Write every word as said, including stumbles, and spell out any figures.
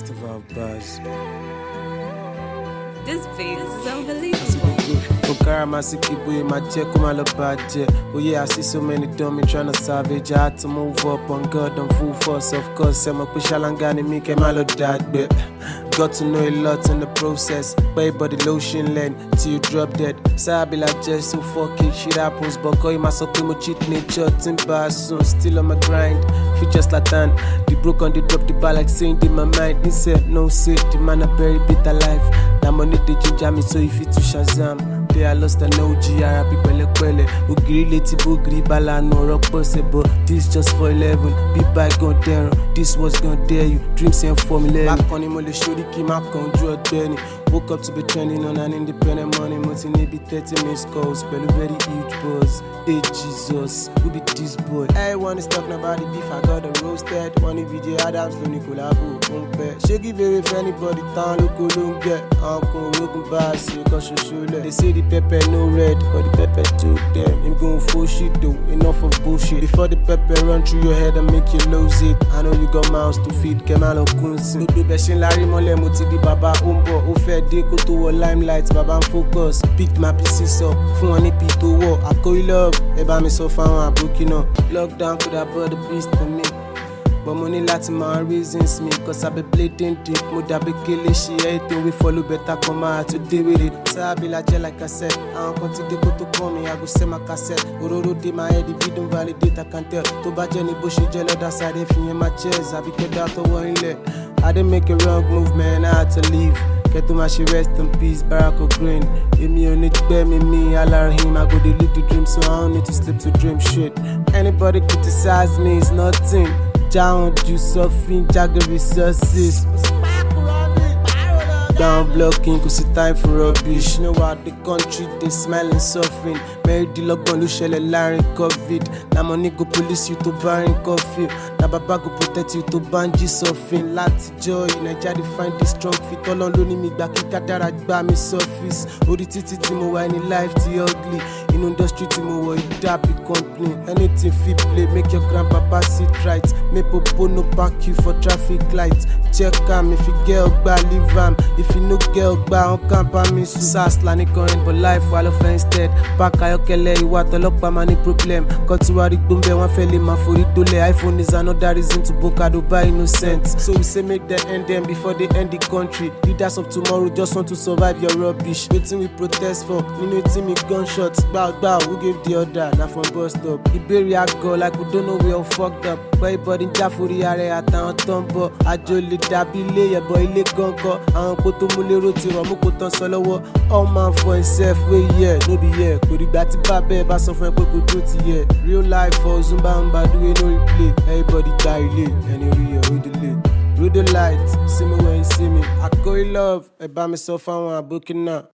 best of our bars. This beat is unbelievable. Okaramasiki, my check, my love budget. Oh, yeah, I see so many dummies trying to savage. I had to move up on God on full force, of course. I'm a pushalangani, me came out of that, but got to know a lot in the process. Pay body lotion lane till you drop dead. So I be like, just so fuck it, shit happens. But call my so mo cheat nature, timber soon, still on my grind. Feel just like that. The broke on the drop the bar like saying in my mind. He said, no, say, the man a very bitter life. That money they ginger me so if it to Shazam. Play I lost an O G, R P pele pele. Ugiri leti bugri bala no rock possible. This just for eleven. Be back gon' dare. This was gon' dare you. Dreams ain't formula. Back on him, only show the key map con draw Benny. Woke up to be trending on an independent money. Multi be thirty minutes calls. Pelu very huge buzz. Hey Jesus, who be this boy? Everyone is talking about the beef. I got the roasted. One video Adams, Loni collabo. Umpe. She give it if anybody town look long get. Uncle Rogan Bass, you got show. They say the pepper no red, but the pepper took them. Him going full shit though, enough of bullshit. Before the pepper run through your head and make you lose it. I know you got mouths to feed, Kemal or Kunsin. Do beshin Larry Mole Moti di Baba Umbo. Ufe Deko to war limelight, Baba focus. Pick my pieces up, fun one ep to war. I call you love, eba me so far I'm broken up. Lockdown could have brought the beast to me. But money lots of my reasons me. Cause I be bleeding deep. Muda be killing shit. Anything we follow better come out to deal with it. So I be like yeah, like I said. I don't continue go to call me. I go say my cassette. Ororo de my head. If you don't validate I can tell. To bad Jenny Bushy gel other side. If you in my chairs I be kept out of one leg. I didn't make a wrong move man. I had to leave. Get to my shit, rest in peace, Barack O'Green. If me on it, bear me, me, I learn him. I go to live the dream, so I don't need to sleep to dream shit. Anybody criticize me, it's nothing. Down, do something, jagger resources. Down blocking, cause it's time for rubbish. You know what, the country, they smiling, suffering. Mary the lockdown, lu shele larin COVID. Na money go police you to buy coffee. Na baba go protect you to banji suffering. Lati joy, Naija dey find the strong fit. All on loni mi gba kika dara gba mi surface. Ori titi ti mo wa in life ti ugly. In industry ti mo wo ida be company. Anything fit play, make your grandpapa sit right. Make popo no park you for traffic lights. Check am if you get ogba leave am. If you no get ogba on camp me su. Sas lani current but life while off instead. Back ayokele iwa tolopa mani problem. Kotiwari gbombe wan fele ma fori dole. iPhone is another reason to book a Dubai innocent. So we say make them end them before they end the country. Leaders of tomorrow just want to survive your rubbish. Waiting we protest for. Me no team me gunshots. Bow bow who gave the order? Now from bus stop. Iberi I go like we don't know we all fucked up. Everybody jafuri are atan tombo. Ajole dabile ye boy ile gonko. Àwọn ko to mulero ti ro mo ko tan so lowo. All man for himself we yeah no be here. Ko digba ti babe ba so fun pe ko do ti yeah. Real life for Zumba Mba do we no replay. Everybody die relay any real we delay. Through the light, see me when you see me. I call you love, eba me so far one booking now.